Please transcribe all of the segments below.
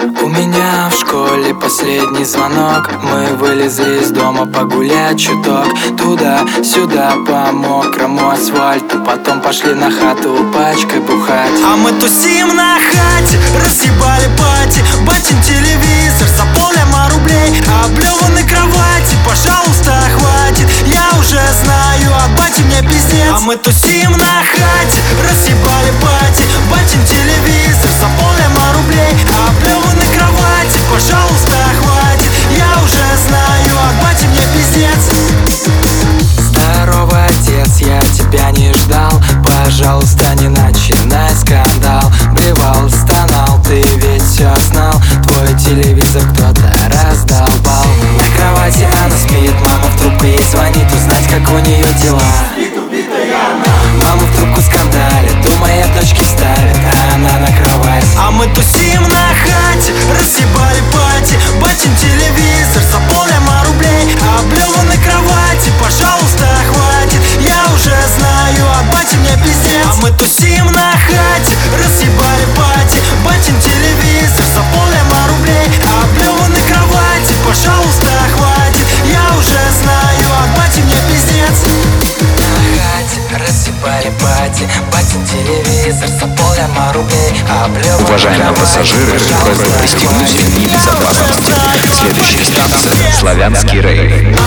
У меня в школе последний звонок. Мы вылезли из дома погулять чуток. Туда-сюда по мокрому асфальту. Потом пошли на хату пачкой бухать. А мы тусим на хате, разъебали пати. Батин телевизор за рублей. Облеванной кровати, пожалуйста, хватит. Я уже знаю, от бати мне пиздец. А мы тусим на хате, разъебали пати. Батин телевизор за рублей. Облеванной кровати, пожалуйста, хватит. Я уже знаю, от бати мне пиздец. Здорово, отец, я тебя не ждал. Пожалуйста, не начинай скандал. Блевал, стонал, ты ведь все знал. Твой телевизор кто-то раздолбал. На кровати она спит, мама в трубку ей звонит, узнать, как у нее дела. Мама в трубку скандалит, думая, дочки вставит, а она на кровать. А мы тусим на хате, разъебали пати. Батин телевизор за рублей. Облеванной кровати, пожалуйста, хватит. Я уже знаю, от бати мне пиздец. А мы тусим на хате, разъебали пати. Батин телевизор за рублей. Облеванной кровати, пожалуйста, хватит. Я уже знаю, от бати мне пиздец. На хате рассыпали пати. Батин телевизор за рублей. Уважаемые пассажиры, просьба пристегнуть ремни безопасности. Следующая станция — Славянский рейв.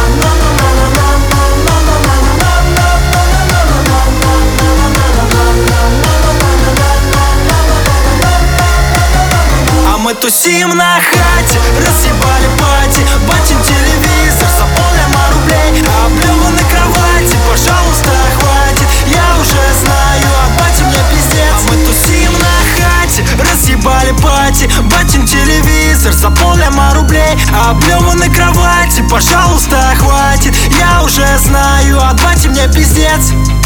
А мы тусим на хате, разъебали пати. Батин телевизор за рублей. Облеванной кровати, пожалуйста, хватит. Я уже знаю, от бати мне пиздец. А мы тусим на хате, разъебали пати. Батин телевизор за рублей. Облеванной кровати, пожалуйста, хватит. Я уже знаю, от бати мне пиздец.